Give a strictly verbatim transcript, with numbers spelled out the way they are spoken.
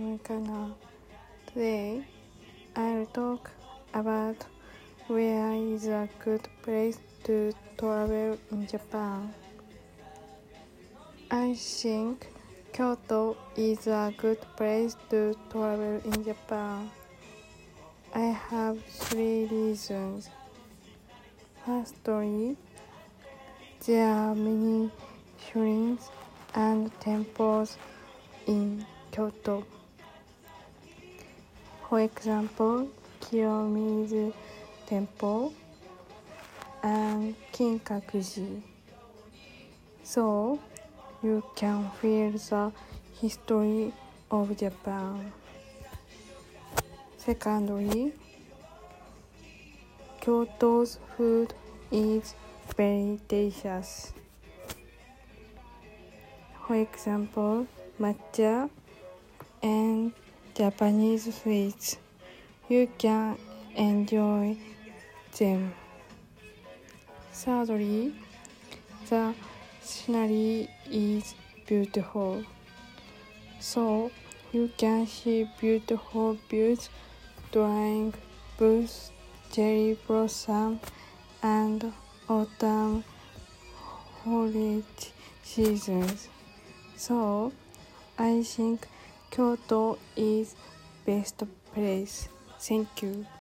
Americana. Today, I'll talk about where is a good place to travel in Japan. I think Kyoto is a good place to travel in Japan. I have three reasons. Firstly, there are many shrines and temples in Kyoto. For example, Kiyomizu Temple and Kinkakuji. So, you can feel the history of Japan. Secondly, Kyoto's food is very delicious. For example, matcha and Japanese sweets. You can enjoy them. Thirdly, the scenery is beautiful. So you can see beautiful views during both cherry blossom and autumn foliage seasons. So I think Kyoto is best place. Thank you.